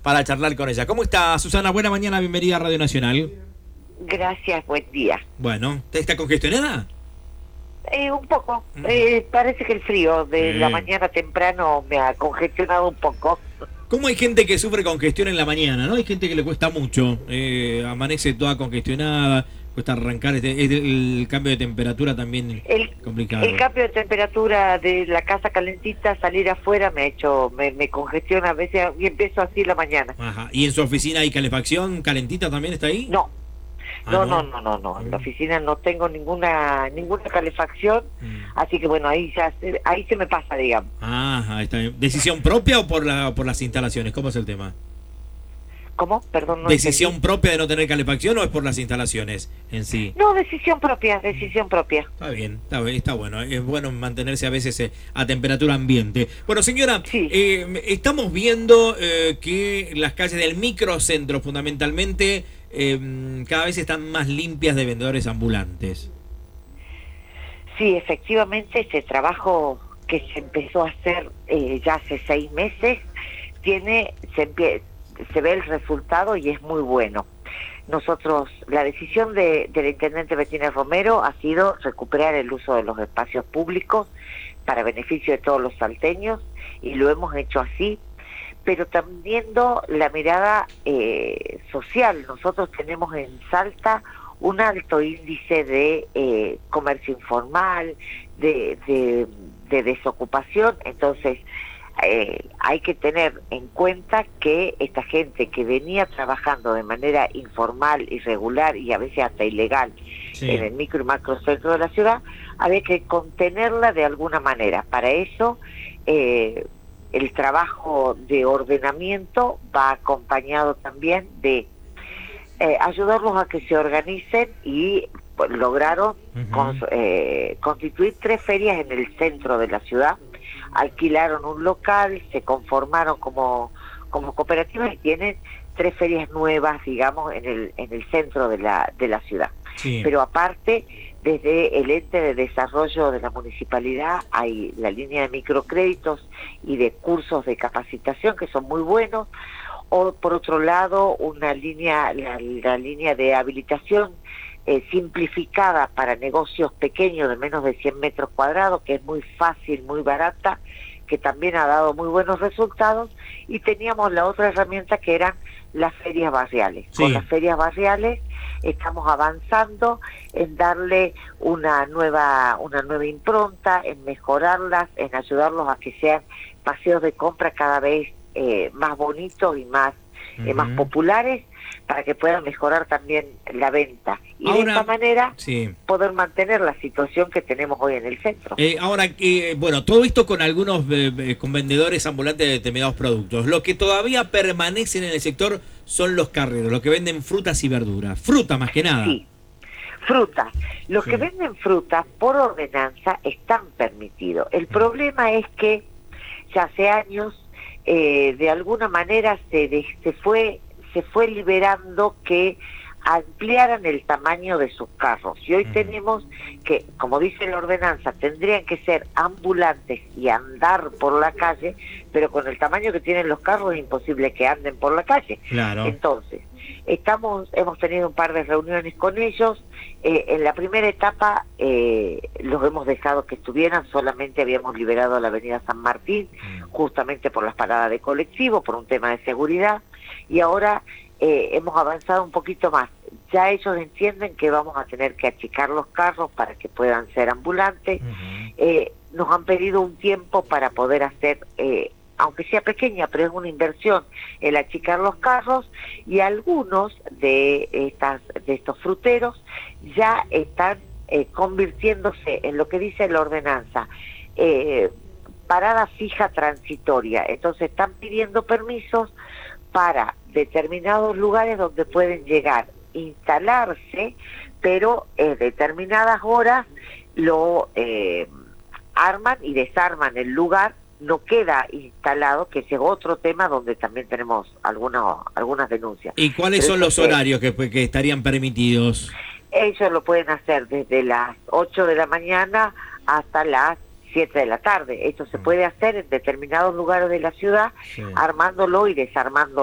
para charlar con ella. ¿Cómo está, Susana? Buena mañana, bienvenida a Radio Nacional. Gracias, buen día. Bueno, ¿usted está congestionada? Un poco. Parece que el frío de la mañana temprano me ha congestionado un poco. ¿Cómo hay gente que sufre congestión en la mañana, no? Hay gente que le cuesta mucho, amanece toda congestionada, cuesta arrancar, el cambio de temperatura también complicado. El cambio de temperatura de la casa calentita, salir afuera me congestiona a veces y empiezo así la mañana. Ajá. ¿Y en su oficina hay calefacción calentita también está ahí? No. No. En la oficina no tengo ninguna calefacción, así que bueno, ahí se me pasa, digamos. Ajá, está bien. ¿Decisión propia o por las instalaciones? ¿Cómo es el tema? ¿Cómo? Perdón, no ¿Decisión entendí. propia de no tener calefacción o es por las instalaciones en sí? No, decisión propia. Está bien, está bueno. Es bueno mantenerse a veces a temperatura ambiente. Bueno, señora, Sí. estamos viendo que las calles del microcentro fundamentalmente cada vez están más limpias de vendedores ambulantes. Sí, efectivamente, ese trabajo que se empezó a hacer ya hace 6 meses, se ve el resultado y es muy bueno. Nosotros, la decisión del intendente Bettina Romero ha sido recuperar el uso de los espacios públicos para beneficio de todos los salteños, y lo hemos hecho así, pero también viendo la mirada social. Nosotros tenemos en Salta un alto índice de comercio informal, de desocupación, entonces hay que tener en cuenta que esta gente que venía trabajando de manera informal, irregular y a veces hasta ilegal en el micro y macro centro de la ciudad, había que contenerla de alguna manera. Para eso el trabajo de ordenamiento va acompañado también de ayudarlos a que se organicen, y lograron constituir 3 ferias en el centro de la ciudad. Alquilaron un local, se conformaron como cooperativas y tienen 3 ferias nuevas, digamos, en el centro de la ciudad. Sí. Pero aparte, desde el ente de desarrollo de la municipalidad hay la línea de microcréditos y de cursos de capacitación que son muy buenos. O por otro lado, la línea de habilitación simplificada para negocios pequeños de menos de 100 metros cuadrados, que es muy fácil, muy barata, que también ha dado muy buenos resultados. Y teníamos la otra herramienta, que eran las ferias barriales. Sí. Con las ferias barriales estamos avanzando en darle una nueva impronta, en mejorarlas, en ayudarlos a que sean paseos de compra cada vez más bonitos y más populares, para que puedan mejorar también la venta y ahora, de esta manera poder mantener la situación que tenemos hoy en el centro. Ahora, bueno, todo esto con algunos con vendedores ambulantes de determinados productos. Lo que todavía permanecen en el sector son los carreros, los que venden frutas y verduras. Fruta más que nada. Sí, frutas. Los que venden frutas por ordenanza están permitidos. El problema es que ya hace años de alguna manera se fue liberando que ampliaran el tamaño de sus carros, y hoy tenemos que, como dice la ordenanza, tendrían que ser ambulantes y andar por la calle, pero con el tamaño que tienen los carros es imposible que anden por la calle. Claro. Entonces, hemos tenido un par de reuniones con ellos. En la primera etapa los hemos dejado que estuvieran, solamente habíamos liberado la avenida San Martín, justamente por las paradas de colectivo, por un tema de seguridad, y ahora hemos avanzado un poquito más. Ya ellos entienden que vamos a tener que achicar los carros para que puedan ser ambulantes. Nos han pedido un tiempo para poder hacer, aunque sea pequeña, pero es una inversión, el achicar los carros, y algunos de estos fruteros ya están convirtiéndose en lo que dice la ordenanza, parada fija transitoria. Entonces están pidiendo permisos para determinados lugares donde pueden llegar, instalarse, pero en determinadas horas lo arman y desarman el lugar, no queda instalado, que ese es otro tema donde también tenemos algunas denuncias. ¿Y cuáles son los horarios que estarían permitidos? Ellos lo pueden hacer desde las 8 de la mañana hasta las 7 de la tarde. Esto se puede hacer en determinados lugares de la ciudad, armándolo y desarmándolo.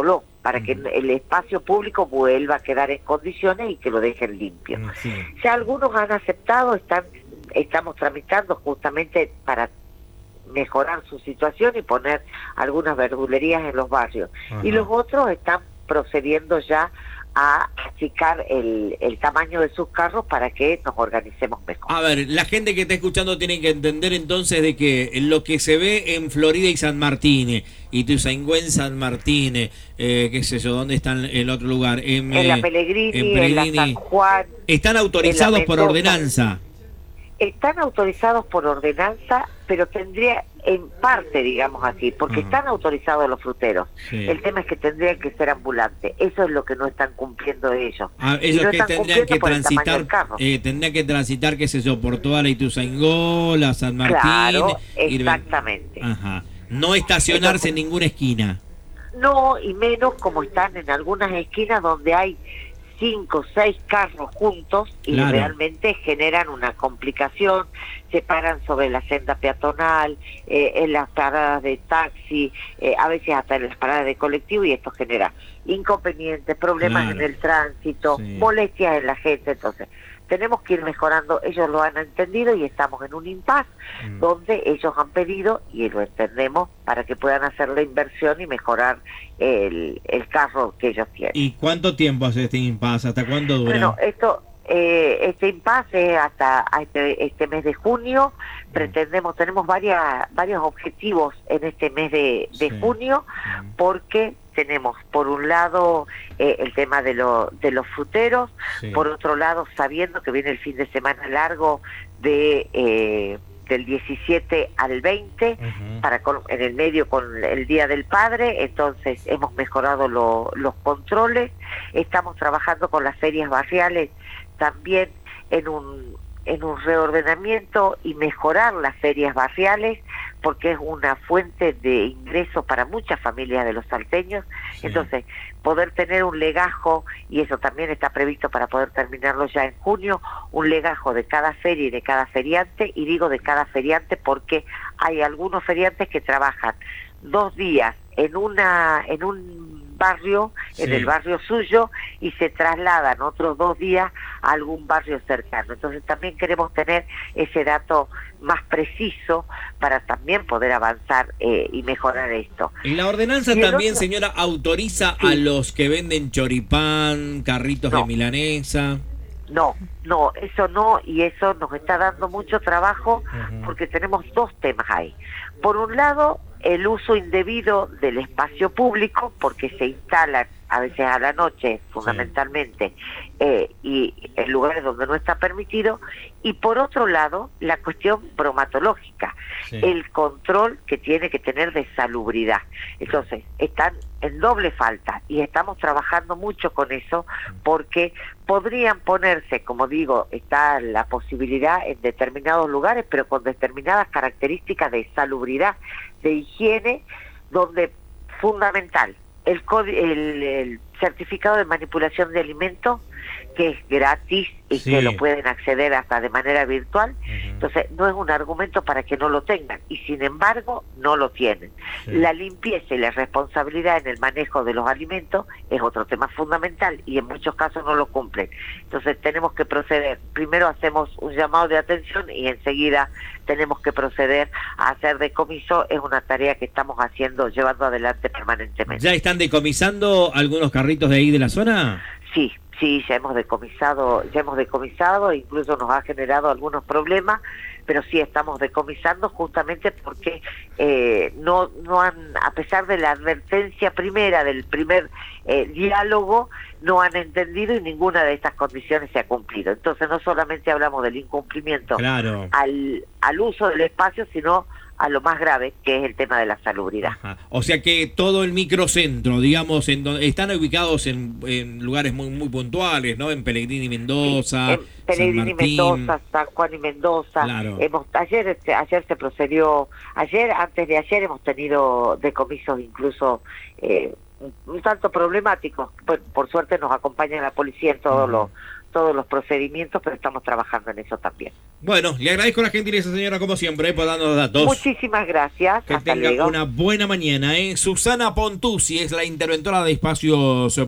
para que el espacio público vuelva a quedar en condiciones y que lo dejen limpio. Sí. Ya algunos han aceptado, estamos tramitando justamente para mejorar su situación y poner algunas verdulerías en los barrios. Ajá. Y los otros están procediendo ya a achicar el tamaño de sus carros para que nos organicemos mejor. A ver, la gente que está escuchando tiene que entender entonces de que lo que se ve en Florida y San Martín, y Ituzaingó en San Martín, qué sé yo, ¿dónde están el otro lugar? En la Pellegrini, en la San Juan. ¿Están autorizados por ordenanza? Están autorizados por ordenanza, pero tendría en parte, digamos así, porque están autorizados los fruteros. Sí. El tema es que tendrían que ser ambulantes. Eso es lo que no están cumpliendo ellos. Ellos no que están tendrían que por el tamaño transitar, del carro. tendrían que transitar, qué sé yo, por toda la Ituzaingó, la San Martín. Claro, exactamente. Ajá. No estacionarse en ninguna esquina. No, y menos como están en algunas esquinas donde hay 5 o 6 carros juntos y Claro. realmente generan una complicación, se paran sobre la senda peatonal, en las paradas de taxi, a veces hasta en las paradas de colectivo, y esto genera inconvenientes, problemas Claro. en el tránsito, Sí. molestias en la gente. Entonces tenemos que ir mejorando, ellos lo han entendido y estamos en un impasse donde ellos han pedido, y lo entendemos, para que puedan hacer la inversión y mejorar el carro que ellos tienen. ¿Y cuánto tiempo hace este impasse? ¿Hasta cuándo dura? Bueno, este impasse es hasta este mes de junio. Tenemos varios objetivos en este mes de Sí. junio, porque tenemos, por un lado, el tema de los fruteros, Sí. por otro lado, sabiendo que viene el fin de semana largo del 17 al 20, en el medio con el Día del Padre. Entonces hemos mejorado los controles, estamos trabajando con las ferias barriales también en un reordenamiento y mejorar las ferias barriales, porque es una fuente de ingresos para muchas familias de los salteños. Sí. Entonces, poder tener un legajo, y eso también está previsto para poder terminarlo ya en junio, un legajo de cada feria y de cada feriante, y digo de cada feriante porque hay algunos feriantes que trabajan 2 días en un barrio, Sí. en el barrio suyo, y se trasladan otros 2 días a algún barrio cercano. Entonces también queremos tener ese dato más preciso para también poder avanzar y mejorar esto. Y la ordenanza Y el también, otro- señora, autoriza Sí. a los que venden choripán, carritos de No. milanesa. No, eso no, y eso nos está dando mucho trabajo, porque tenemos 2 temas ahí. Por un lado, el uso indebido del espacio público, porque se instalan a veces a la noche, fundamentalmente, y en lugares donde no está permitido. Y por otro lado, la cuestión bromatológica, Sí. el control que tiene que tener de salubridad. Entonces, están en doble falta, y estamos trabajando mucho con eso, porque podrían ponerse, como digo, está la posibilidad en determinados lugares, pero con determinadas características de salubridad, de higiene, donde fundamental el certificado de manipulación de alimentos, que es gratis y Sí. que lo pueden acceder hasta de manera virtual. Entonces no es un argumento para que no lo tengan, y sin embargo no lo tienen. Sí. La limpieza y la responsabilidad en el manejo de los alimentos es otro tema fundamental, y en muchos casos no lo cumplen. Entonces tenemos que proceder. Primero hacemos un llamado de atención y enseguida tenemos que proceder a hacer decomiso. Es una tarea que estamos haciendo, llevando adelante permanentemente. ¿Ya están decomisando algunos carritos de ahí de la zona? Sí, ya hemos decomisado, incluso nos ha generado algunos problemas, pero sí estamos decomisando, justamente porque no han, a pesar de la advertencia primera, del primer diálogo, no han entendido, y ninguna de estas condiciones se ha cumplido. Entonces no solamente hablamos del incumplimiento Claro. al uso del espacio, sino a lo más grave, que es el tema de la salubridad. Ajá. O sea que todo el microcentro, digamos, en donde están ubicados en lugares muy muy puntuales, ¿no? En Pellegrini, Mendoza, En Pellegrini, San Martín. Mendoza, San Juan y Mendoza. Claro. Ayer se procedió, antes de ayer hemos tenido decomisos incluso un tanto problemáticos. Por suerte nos acompaña la policía en todos los procedimientos, pero estamos trabajando en eso también. Bueno, le agradezco la gentileza, señora, como siempre, por darnos datos. Muchísimas gracias. Que Hasta tenga luego. una buena mañana. Susana Pontuzzi es la interventora de espacios